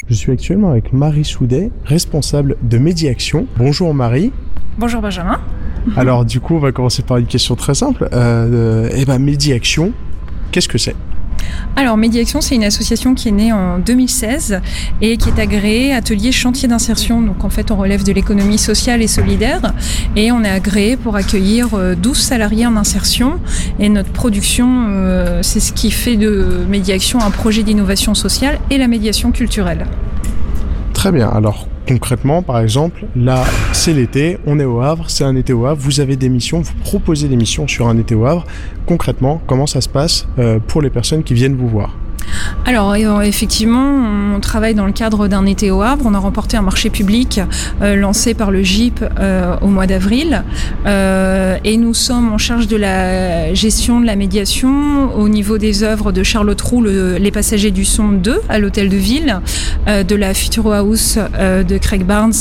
Je suis actuellement avec Marie Soudet, responsable de Médiaction. Bonjour Marie. Bonjour Benjamin. Alors du coup, on va commencer par une question très simple. Médiaction, qu'est-ce que c'est ? Alors Médiaction, c'est une association qui est née en 2016 et qui est agréée atelier chantier d'insertion. Donc en fait, on relève de l'économie sociale et solidaire et on est agréé pour accueillir 12 salariés en insertion. Et notre production, c'est ce qui fait de Médiaction un projet d'innovation sociale et la médiation culturelle. Très bien. Alors concrètement, par exemple, là, c'est l'été, on est au Havre, c'est un été au Havre, vous avez des missions, vous proposez des missions sur un été au Havre. Concrètement, comment ça se passe pour les personnes qui viennent vous voir ? Alors effectivement, on travaille dans le cadre d'un été au Havre. On a remporté un marché public lancé par le GIP au mois d'avril et nous sommes en charge de la gestion de la médiation au niveau des œuvres de Charlotte Roux, Les Passagers du Son 2 à l'Hôtel de Ville, de la Futuro House de Craig Barnes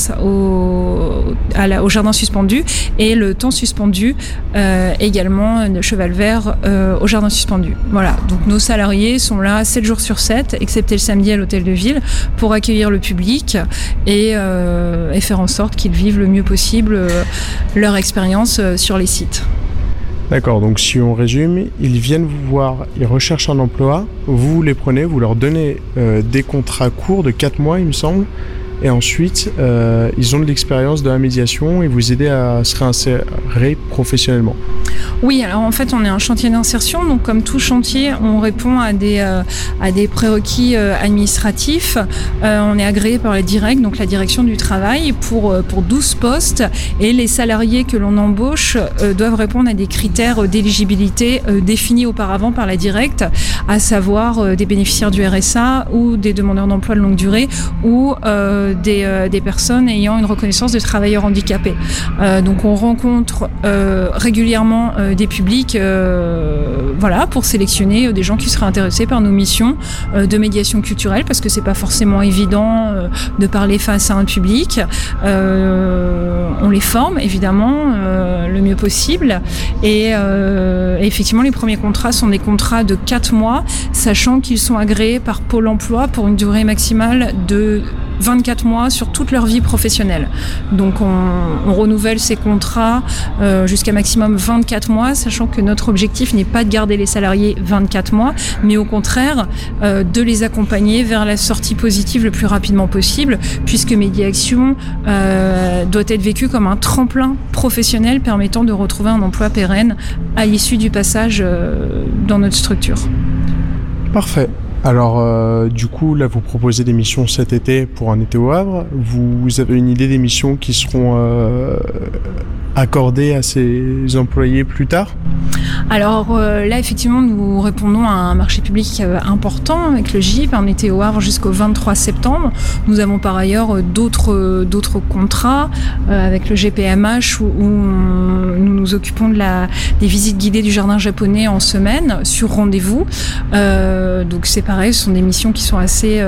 au Jardin Suspendu et le Temps Suspendu également de Cheval Vert au Jardin Suspendu. Voilà, donc nos salariés sont là 7 jours sur 7, excepté le samedi à l'Hôtel de Ville, pour accueillir le public et faire en sorte qu'ils vivent le mieux possible leur expérience sur les sites. D'accord, donc si on résume, ils viennent vous voir, ils recherchent un emploi, vous les prenez, vous leur donnez des contrats courts de 4 mois, il me semble, et ensuite ils ont de l'expérience de la médiation et vous aidez à se réinsérer professionnellement. Oui, alors en fait on est un chantier d'insertion, donc comme tout chantier on répond à des prérequis administratifs. On est agréé par la DIRECT, donc la direction du travail, pour 12 postes, et les salariés que l'on embauche doivent répondre à des critères d'éligibilité définis auparavant par la DIRECT, à savoir des bénéficiaires du RSA ou des demandeurs d'emploi de longue durée ou des personnes ayant une reconnaissance de travailleurs handicapés. Donc on rencontre régulièrement des publics pour sélectionner des gens qui seraient intéressés par nos missions de médiation culturelle, parce que c'est pas forcément évident de parler face à un public. On les forme évidemment le mieux possible et effectivement les premiers contrats sont des contrats de 4 mois, sachant qu'ils sont agréés par Pôle emploi pour une durée maximale de 24 mois sur toute leur vie professionnelle. Donc on renouvelle ces contrats jusqu'à maximum 24 mois, sachant que notre objectif n'est pas de garder les salariés 24 mois, mais au contraire de les accompagner vers la sortie positive le plus rapidement possible, puisque Médiaction doit être vécue comme un tremplin professionnel permettant de retrouver un emploi pérenne à l'issue du passage dans notre structure. Parfait. Alors, du coup, là, vous proposez des missions cet été pour un été au Havre. Vous avez une idée des missions qui seront accordées à ces employés plus tard ? Alors là, effectivement, nous répondons à un marché public important avec le GIP, un été au Havre jusqu'au 23 septembre. Nous avons par ailleurs d'autres contrats avec le GPMH où nous nous occupons des visites guidées du jardin japonais en semaine sur rendez-vous. Donc c'est pareil, ce sont des missions qui sont assez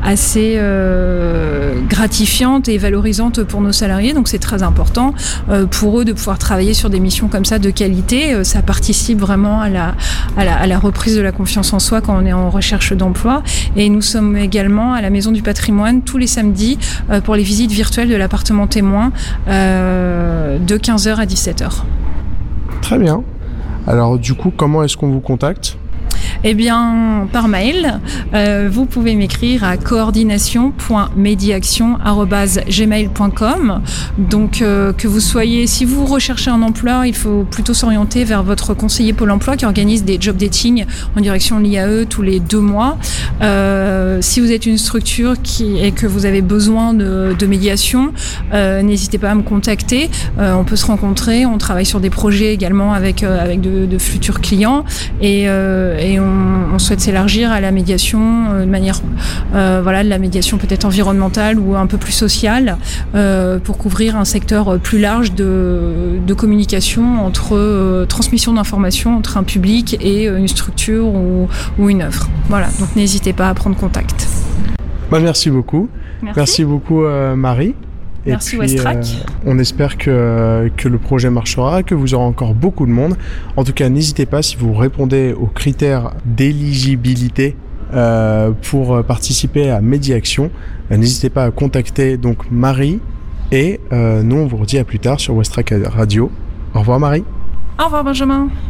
gratifiantes et valorisantes pour nos salariés. Donc c'est très important pour eux de pouvoir travailler sur des missions comme ça de qualité. Ça participe vraiment à la reprise de la confiance en soi quand on est en recherche d'emploi. Et nous sommes également à la Maison du Patrimoine tous les samedis pour les visites virtuelles de l'appartement témoin de 15h à 17h. Très bien. Alors du coup, comment est-ce qu'on vous contacte ? Eh bien, par mail, vous pouvez m'écrire à coordination.mediaction@gmail.com. Donc, que vous soyez, si vous recherchez un emploi, il faut plutôt s'orienter vers votre conseiller Pôle emploi qui organise des job dating en direction de l'IAE tous les 2 mois. Si vous êtes une structure et que vous avez besoin de médiation, n'hésitez pas à me contacter. On peut se rencontrer. On travaille sur des projets également avec de futurs clients et on souhaite s'élargir à la médiation de manière de la médiation peut-être environnementale ou un peu plus sociale pour couvrir un secteur plus large de communication entre transmission d'informations entre un public et une structure ou une œuvre. Voilà, donc n'hésitez pas à prendre contact. Merci beaucoup. Merci beaucoup Marie. Merci Westrack. On espère que le projet marchera, que vous aurez encore beaucoup de monde. En tout cas, n'hésitez pas, si vous répondez aux critères d'éligibilité pour participer à Médiaction. N'hésitez pas à contacter donc Marie et nous on vous redit à plus tard sur Westrack Radio. Au revoir Marie. Au revoir Benjamin.